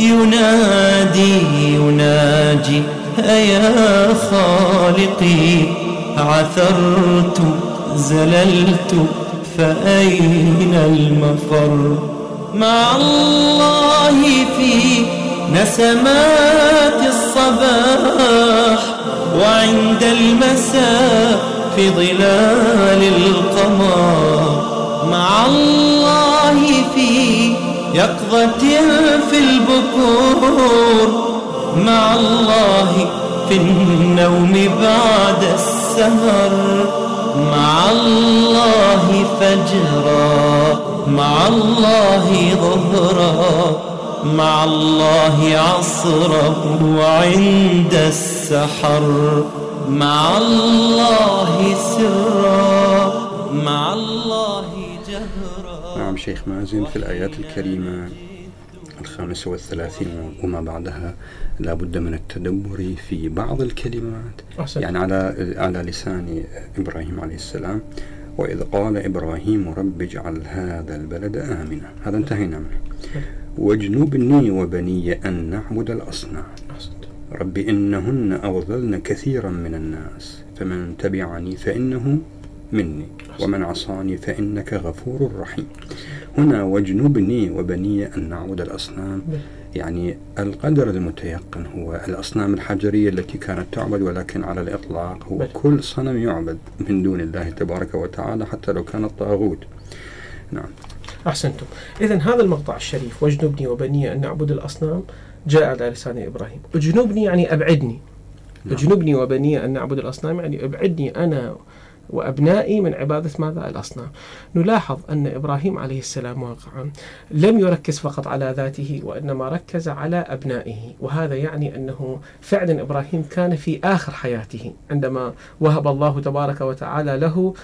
يناجي أيا خالقي عثرت زللت فأين المفر مع الله في نسمات الصباح وعند المساء في ظلال القمر مع الله في يقظة في البكور مع الله في النوم بعد السهر مع الله فجرا مع الله ظهرا مع الله عصرا وعند السحر مع الله سرا مع الله جهرا. نعم شيخ مازن، في الآيات الكريمة 35 وما بعدها لا بد من التدبر في بعض الكلمات. يعني على لسان إبراهيم عليه السلام: وإذ قال إبراهيم رب اجعل هذا البلد آمنا. هذا انتهينا منه. واجنبني وبني أن نعبد الأصنام. رب إنهن أضللن كثيرا من الناس فمن تبعني فإنه مني ومن عصاني فإنك غفور رحيم. هنا واجنبني وبني أن نعبد الأصنام، يعني القدر المتيقن هو الأصنام الحجرية التي كانت تعبد، ولكن على الإطلاق هو كل صنم يعبد من دون الله تبارك وتعالى حتى لو كان الطاغوت. نعم أحسنتم. إذن هذا المقطع الشريف واجنبني وبني أن نعبد الأصنام جاء على لسان إبراهيم. اجنبني يعني أبعدني. اجنبني وبني أن نعبد الأصنام يعني أبعدني أنا وأبنائي من عبادة ماذا؟ الأصنام. نلاحظ أن إبراهيم عليه السلام واقعا لم يركز فقط على ذاته وإنما ركز على أبنائه، وهذا يعني أنه فعلا إبراهيم كان في آخر حياته عندما وهب الله تبارك وتعالى له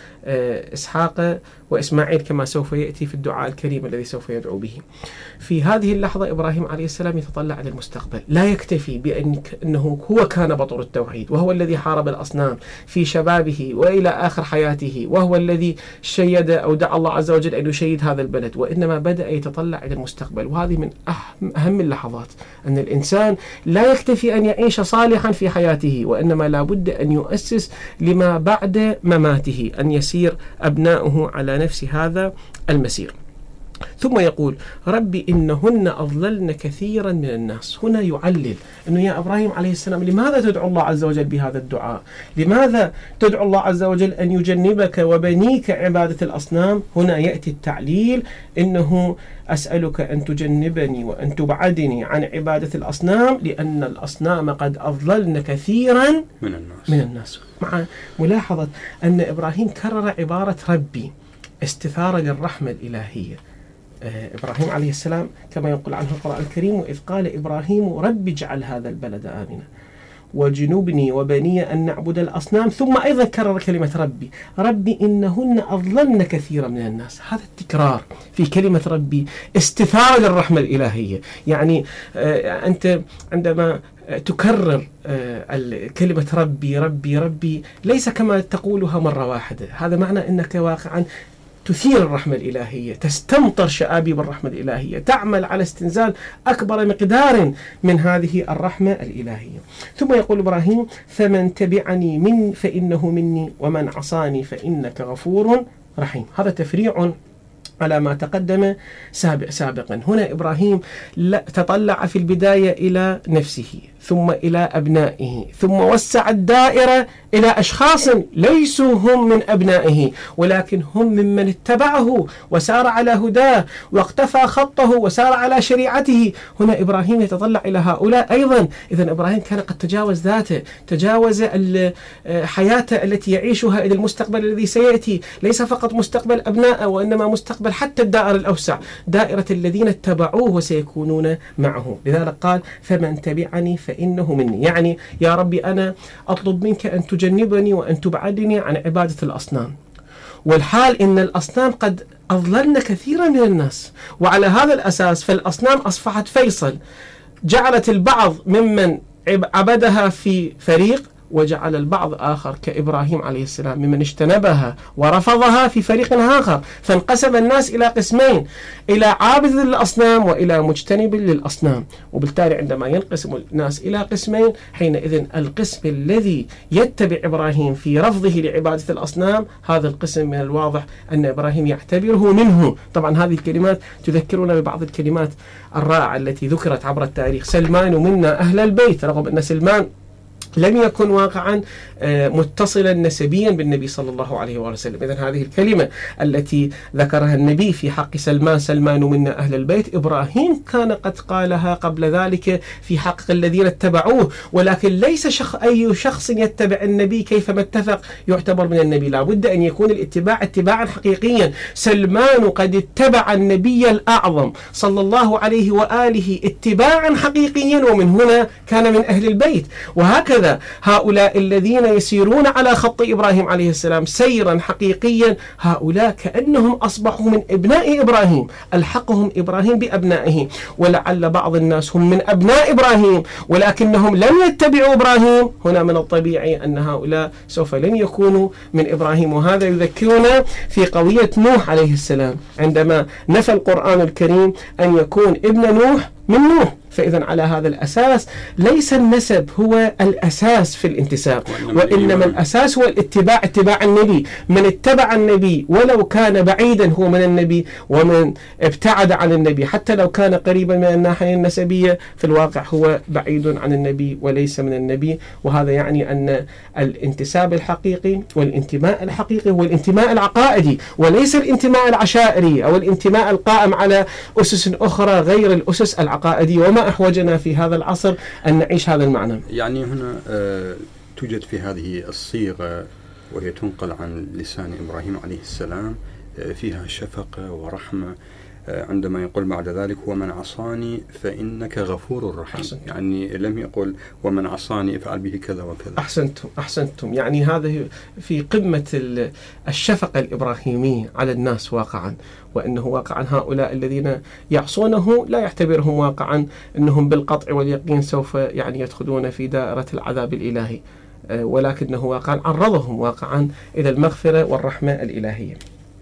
إسحاق وإسماعيل كما سوف يأتي في الدعاء الكريم الذي سوف يدعو به. في هذه اللحظة إبراهيم عليه السلام يتطلع إلى المستقبل، لا يكتفي بأنه هو كان بطل التوحيد وهو الذي حارب الأصنام في شبابه وإلى آخر حياته، وهو الذي شيد أو دعا الله عز وجل أن يشيد هذا البلد، وإنما بدأ يتطلع إلى المستقبل. وهذه من أهم اللحظات، أن الإنسان لا يكتفي أن يعيش صالحا في حياته، وإنما لا بد أن يؤسس لما بعد مماته، أن يسير أبناؤه على نفس هذا المسير. ثم يقول ربي إنهن أضللن كثيرا من الناس. هنا يعلل أنه يا إبراهيم عليه السلام لماذا تدعو الله عز وجل بهذا الدعاء؟ لماذا تدعو الله عز وجل أن يجنبك وبنيك عبادة الأصنام؟ هنا يأتي التعليل إنه أسألك أن تجنبني وأن تبعدني عن عبادة الأصنام لأن الأصنام قد أضللن كثيرا من الناس. مع ملاحظة أن إبراهيم كرر عبارة ربي استثارة للرحمة الإلهية. إبراهيم عليه السلام كما يقول عنه القرآن الكريم: وإذ قال إبراهيم رب اجعل هذا البلد آمنا وجنبني وبني أن نعبد الأصنام. ثم أيضا كرر كلمة ربي إنهن أضللن كثيرا من الناس. هذا التكرار في كلمة ربي استثارة للرحمة الإلهية. يعني أنت عندما تكرر كلمة ربي ربي ربي ليس كما تقولها مرة واحدة، هذا معنى أنك واقعا تثير الرحمة الإلهية، تستمطر شآبيب الرحمة الإلهية، تعمل على استنزال أكبر مقدار من هذه الرحمة الإلهية. ثم يقول إبراهيم: فمن تبعني فإنه مني ومن عصاني فإنك غفور رحيم. هذا تفريع على ما تقدم سابقا. هنا إبراهيم تطلع في البداية إلى نفسه، ثم إلى أبنائه، ثم وسع الدائرة إلى أشخاص ليسوا هم من أبنائه ولكن هم ممن اتبعه وسار على هداه واقتفى خطه وسار على شريعته. هنا إبراهيم يتطلع إلى هؤلاء أيضا. إذن إبراهيم كان قد تجاوز ذاته، تجاوز حياته التي يعيشها إلى المستقبل الذي سيأتي، ليس فقط مستقبل أبنائه وإنما مستقبل حتى الدائرة الأوسع، دائرة الذين اتبعوه وسيكونون معه. لذلك قال فمن تبعني فإنه مني، يعني يا ربي أنا أطلب منك أن تجنبني وأن تبعدني عن عبادة الأصنام، والحال إن الأصنام قد أضللن كثيرا من الناس، وعلى هذا الأساس فالأصنام أصبحت فيصل، جعلت البعض ممن عبدها في فريق وجعل البعض آخر كإبراهيم عليه السلام ممن اجتنبها ورفضها في فريق آخر، فانقسم الناس إلى قسمين، إلى عابد للأصنام وإلى مجتنب للأصنام. وبالتالي عندما ينقسم الناس إلى قسمين حينئذ القسم الذي يتبع إبراهيم في رفضه لعبادة الأصنام هذا القسم من الواضح أن إبراهيم يعتبره منه. طبعا هذه الكلمات تذكرنا ببعض الكلمات الرائعة التي ذكرت عبر التاريخ، سلمان منا أهل البيت، رغم أن سلمان لم يكن واقعا متصلا نسبيا بالنبي صلى الله عليه وسلم. إذن هذه الكلمة التي ذكرها النبي في حق سلمان، سلمان منا أهل البيت، إبراهيم كان قد قالها قبل ذلك في حق الذين اتبعوه، ولكن ليس أي شخص يتبع النبي كيفما اتفق يعتبر من النبي، لا بد أن يكون الاتباع اتباعا حقيقيا. سلمان قد اتبع النبي الأعظم صلى الله عليه وآله اتباعا حقيقيا، ومن هنا كان من أهل البيت. وهكذا هؤلاء الذين يسيرون على خط إبراهيم عليه السلام سيرا حقيقيا، هؤلاء كأنهم أصبحوا من ابناء إبراهيم، ألحقهم إبراهيم بأبنائه. ولعل بعض الناس هم من أبناء إبراهيم ولكنهم لم يتبعوا إبراهيم، هنا من الطبيعي أن هؤلاء سوف لن يكونوا من إبراهيم. وهذا يذكرنا في قضية نوح عليه السلام عندما نفى القرآن الكريم أن يكون ابن نوح من نوح. فإذا على هذا الأساس ليس النسب هو الأساس في الانتساب، وإنما الأساس هو الاتباع، اتباع النبي. من اتبع النبي ولو كان بعيدا هو من النبي، ومن ابتعد عن النبي حتى لو كان قريبا من الناحية النسبية في الواقع هو بعيد عن النبي وليس من النبي. وهذا يعني أن الانتساب الحقيقي والانتماء الحقيقي هو الانتماء العقائدي وليس الانتماء العشائري أو الانتماء القائم على أسس أخرى غير الأسس العقائدية. وما أحوجنا في هذا العصر أن نعيش هذا المعنى. يعني هنا توجد في هذه الصيغة وهي تنقل عن لسان إبراهيم عليه السلام فيها شفقة ورحمة، عندما يقول بعد ذلك ومن عصاني فإنك غفور رحيم. يعني لم يقل ومن عصاني افعل به كذا وكذا. أحسنتم. يعني هذا في قمة الشفقة الإبراهيمية على الناس واقعا، وأنه واقعا هؤلاء الذين يعصونه لا يعتبرهم واقعا أنهم بالقطع واليقين سوف يعني يدخلون في دائرة العذاب الإلهي، ولكنه واقعا عرضهم واقعا إلى المغفرة والرحمة الإلهية.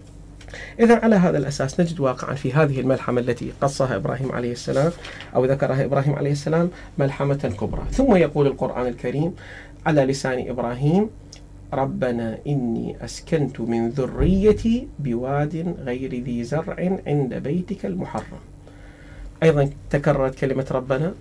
إذا على هذا الأساس نجد واقعا في هذه الملحمة التي قصها إبراهيم عليه السلام أو ذكرها إبراهيم عليه السلام ملحمة كبرى. ثم يقول القرآن الكريم على لسان إبراهيم ربنا إني أسكنت من ذريتي بواد غير ذي زرع عند بيتك المحرم. أيضا تكررت كلمة ربنا،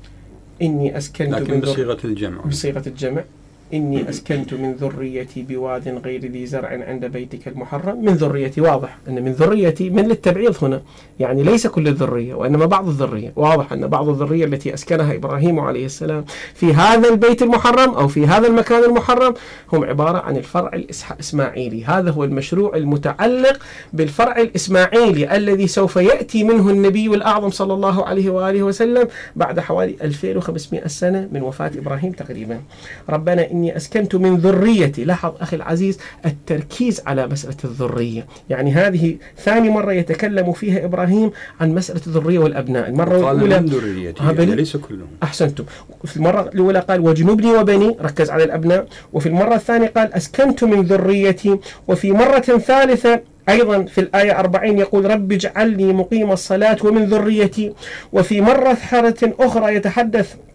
إني أسكنت لكن بصيغة الجمع إني أسكنت من ذريتي بواد غير ذي زرع عند بيتك المحرم. من ذريتي، واضح أن من ذريتي من للتبعيض هنا، يعني ليس كل الذرية وإنما بعض الذرية. واضح أن بعض الذرية التي أسكنها إبراهيم عليه السلام في هذا البيت المحرم أو في هذا المكان المحرم هم عبارة عن الفرع الإسماعيلي. هذا هو المشروع المتعلق بالفرع الإسماعيلي الذي سوف يأتي منه النبي الأعظم صلى الله عليه وآله وسلم بعد حوالي 2500 سنة من وفاة إبراهيم تقريبا. ربنا إني أسكنت من ذريتي. لاحظ أخي العزيز التركيز على مسألة الذرية، يعني هذه ثاني مرة يتكلم فيها إبراهيم عن مسألة الذرية والأبناء. المرة الأولى يعني ليس كلهم. أحسنتم. في المرة الأولى قال وجنبني وبني، ركز على الأبناء. وفي المرة الثانية قال أسكنت من ذريتي. وفي مرة ثالثة أيضا في الآية 40 يقول رب اجعلني مقيم الصلاة ومن ذريتي. وفي مرة أخرى يتحدث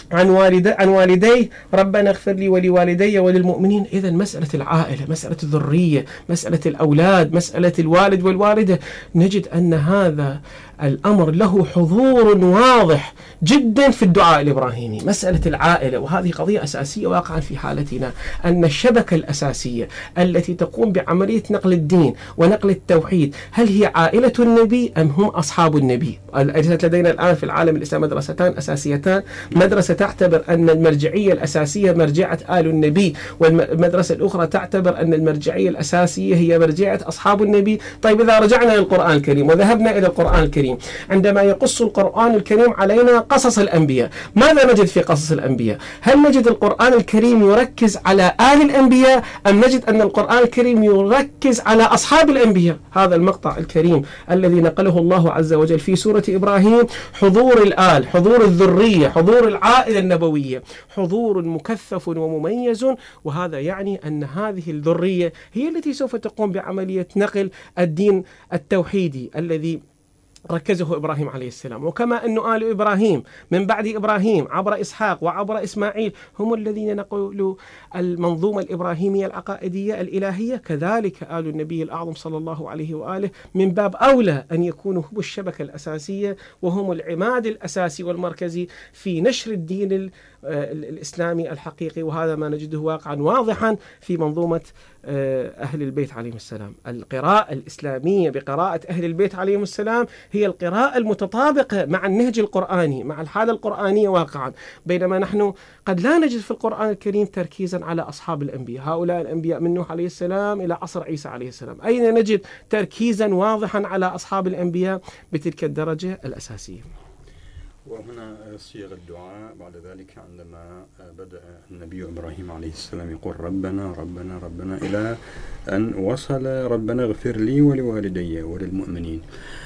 عن والديه ربنا اغفر لي ولوالدي وللمؤمنين. إذا مسألة العائلة، مسألة الذرية، مسألة الأولاد، مسألة الوالد والوالدة، نجد أن هذا الأمر له حضور واضح جدا في الدعاء الإبراهيمي. مسألة العائلة، وهذه قضية أساسية واقعا في حالتنا، أن الشبكة الأساسية التي تقوم بعملية نقل الدين ونقل التوحيد، هل هي عائلة النبي أم هم أصحاب النبي؟ لدينا الآن في العالم الإسلامي مدرستان أساسيتان، مدرسة تعتبر أن المرجعية الأساسية مرجعة آل النبي، والمدرسة الأخرى تعتبر أن المرجعية الأساسية هي مرجعة أصحاب النبي. طيب إذا رجعنا للقرآن الكريم وذهبنا إلى القرآن الكريم، عندما يقص القرآن الكريم علينا قصص الأنبياء، ماذا نجد في قصص الأنبياء؟ هل نجد القرآن الكريم يركز على آل الأنبياء أم نجد أن القرآن الكريم يركز على أصحاب الأنبياء؟ هذا المقطع الكريم الذي نقله الله عز وجل في سورة إبراهيم، حضور الآل، حضور الذرية، حضور العائلة النبوية، حضور مكثف ومميز. وهذا يعني أن هذه الذرية هي التي سوف تقوم بعملية نقل الدين التوحيدي الذي ركزه إبراهيم عليه السلام. وكما أن آل إبراهيم من بعد إبراهيم عبر إسحاق وعبر إسماعيل هم الذين نقلوا المنظومة الإبراهيمية العقائدية الإلهية، كذلك آل النبي الأعظم صلى الله عليه وآله من باب أولى أن يكونوا هم الشبكة الأساسية وهم العماد الأساسي والمركزي في نشر الدين الإسلامي الحقيقي. وهذا ما نجده واقعا واضحا في منظومة أهل البيت عليهم السلام. القراءة الإسلامية بقراءة أهل البيت عليهم السلام هي القراءة المتطابقة مع النهج القرآني، مع الحالة القرآنية واقعا، بينما نحن قد لا نجد في القرآن الكريم تركيزا على أصحاب الأنبياء، هؤلاء الأنبياء من نوح عليه السلام إلى عصر عيسى عليه السلام. أين نجد تركيزا واضحا على أصحاب الأنبياء بتلك الدرجة الأساسية؟ وهنا صيغ الدعاء بعد ذلك عندما بدأ النبي إبراهيم عليه السلام يقول ربنا ربنا ربنا إلى أن وصل ربنا اغفر لي ولوالدي وللمؤمنين،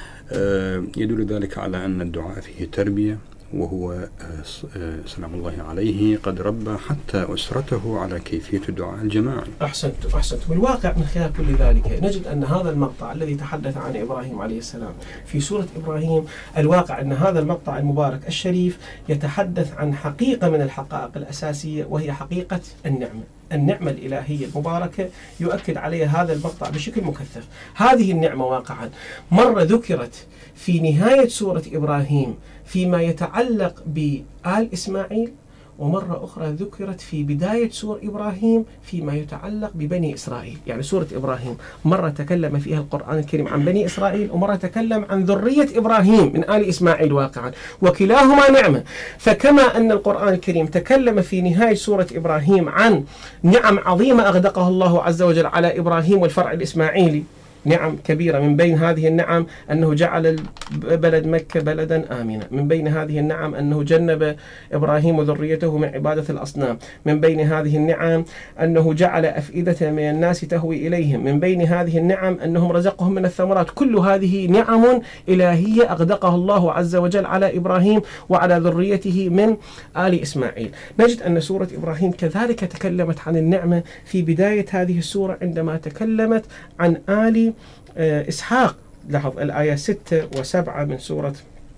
يدل ذلك على أن الدعاء فيه تربية، وهو سلام الله عليه قد ربى حتى أسرته على كيفية الدعاء الجماعي. أحسنت. والواقع من خلال كل ذلك نجد أن هذا المقطع الذي تحدث عن إبراهيم عليه السلام في سورة إبراهيم، الواقع أن هذا المقطع المبارك الشريف يتحدث عن حقيقة من الحقائق الأساسية، وهي حقيقة النعمة الإلهية المباركة، يؤكد عليها هذا المقطع بشكل مكثف. هذه النعمة واقعا مرة ذكرت في نهاية سورة إبراهيم فيما يتعلق بآل إسماعيل، ومرة أخرى ذكرت في بداية سورة إبراهيم فيما يتعلق ببني إسرائيل. يعني سورة إبراهيم مرة تكلم فيها القرآن الكريم عن بني إسرائيل، ومرة تكلم عن ذرية إبراهيم من آل إسماعيل واقعا، وكلاهما نعمة. فكما أن القرآن الكريم تكلم في نهاية سورة إبراهيم عن نعم عظيمة أغدقها الله عز وجل على إبراهيم والفرع الإسماعيلي، نعم كبيرة، من بين هذه النعم أنه جعل بلد مكة بلدا آمنا، من بين هذه النعم أنه جنب إبراهيم وذريته من عبادة الأصنام، من بين هذه النعم أنه جعل أفئدة من الناس تهوي إليهم، من بين هذه النعم أنهم رزقهم من الثمرات. كل هذه نعم إلهية أغدقها الله عز وجل على إبراهيم وعلى ذريته من آل إسماعيل. نجد أن سورة إبراهيم كذلك تكلمت عن النعمة في بداية هذه السورة عندما تكلمت عن آل إسحاق. لاحظ الآية 6 و7 من سورة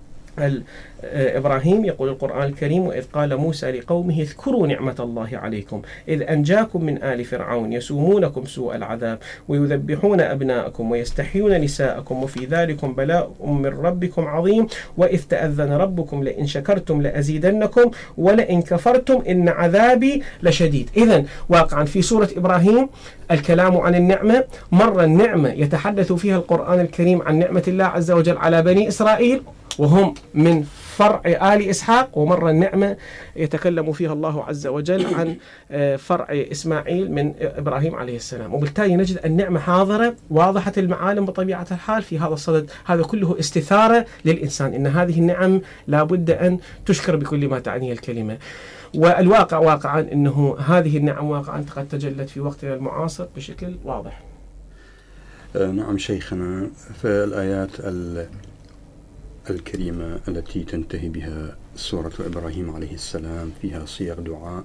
إبراهيم، يقول القرآن الكريم: وإذ قال موسى لقومه اذكروا نعمة الله عليكم إذ أنجاكم من آل فرعون يسومونكم سوء العذاب ويذبحون أبناءكم ويستحيون نساءكم وفي ذلكم بلاء من ربكم عظيم وإذ تأذن ربكم لئن شكرتم لأزيدنكم ولئن كفرتم إن عذابي لشديد. إذن واقعا في سورة إبراهيم الكلام عن النعمة، مرة النعمة يتحدث فيها القرآن الكريم عن نعمة الله عز وجل على بني إسرائيل وهم من فرع آل إسحاق، ومرة النعمة يتكلم فيها الله عز وجل عن فرع إسماعيل من إبراهيم عليه السلام. وبالتالي نجد النعمة حاضرة واضحة المعالم بطبيعة الحال في هذا الصدد. هذا كله استثارة للإنسان، إن هذه النعم لابد أن تشكر بكل ما تعنيه الكلمة. والواقع واقعا أنه هذه النعم واقعا قد تجلت في وقتنا المعاصر بشكل واضح. نعم شيخنا، فالآيات الكريمة التي تنتهي بها سورة إبراهيم عليه السلام فيها صيغ دعاء،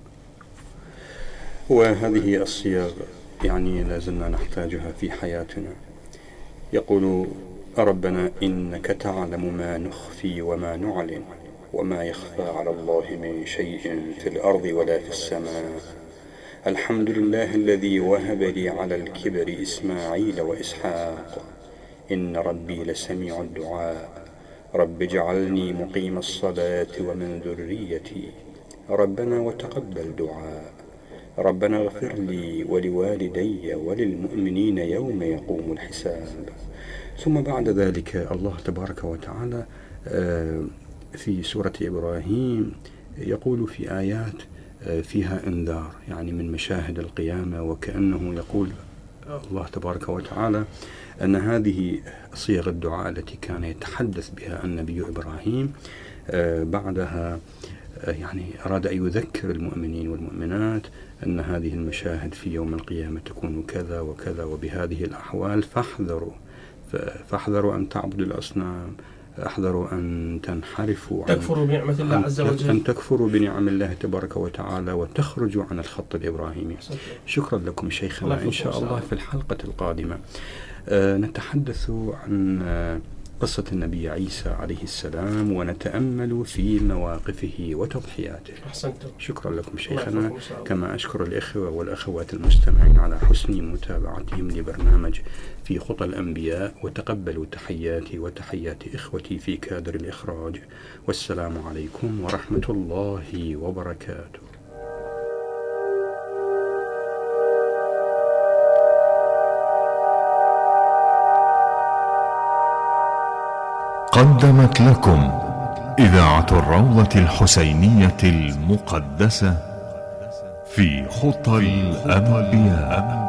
وهذه الصيغ يعني لازلنا نحتاجها في حياتنا. يقول: ربنا إنك تعلم ما نخفي وما نعلن وما يخفى على الله من شيء في الأرض ولا في السماء. الحمد لله الذي وهب لي على الكبر إسماعيل وإسحاق، إن ربي لسميع الدعاء. رب اجعلني مقيم الصلاة ومن ذريتي، ربنا وتقبل دعاء. ربنا اغفر لي ولوالدي وللمؤمنين يوم يقوم الحساب. ثم بعد ذلك الله تبارك وتعالى في سورة إبراهيم يقول في آيات فيها انذار، يعني من مشاهد القيامة، وكأنه يقول الله تبارك وتعالى أن هذه صيغ الدعاء التي كان يتحدث بها النبي إبراهيم بعدها يعني أراد أن يذكر المؤمنين والمؤمنات أن هذه المشاهد في يوم القيامة تكون كذا وكذا وبهذه الأحوال، فاحذروا أن تعبدوا الأصنام، احذروا أن تنحرفوا، تكفروا بنعمة الله عز وجل، أن تكفروا بنعم الله تبارك وتعالى وتخرجوا عن الخط الإبراهيمي. شكرا لكم شيخنا. إن شاء الله في الحلقة القادمة نتحدث عن قصة النبي عيسى عليه السلام ونتأمل في مواقفه وتضحياته. أحسنتم. شكرا لكم شيخنا، كما أشكر الإخوة والأخوات المستمعين على حسن متابعتهم لبرنامج في خطى الأنبياء، وتقبلوا تحياتي وتحيات إخوتي في كادر الإخراج، والسلام عليكم ورحمة الله وبركاته. قدمت لكم إذاعة الروضة الحسينية المقدسة في خطى الأنبياء.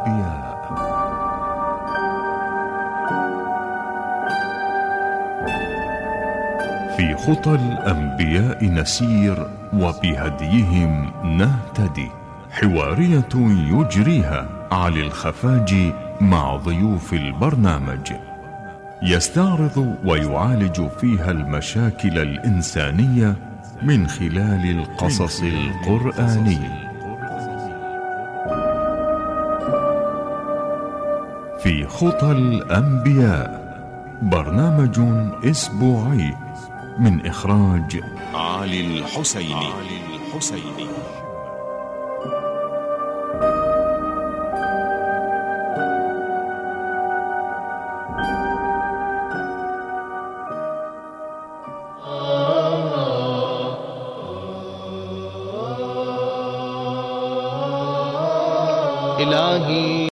في خطى الأنبياء نسير وبهديهم نهتدي، حوارية يجريها علي الخفاجي مع ضيوف البرنامج، يستعرض ويعالج فيها المشاكل الإنسانية من خلال القصص القرآني. في خطى الأنبياء، برنامج أسبوعي من إخراج علي الحسيني. إلهي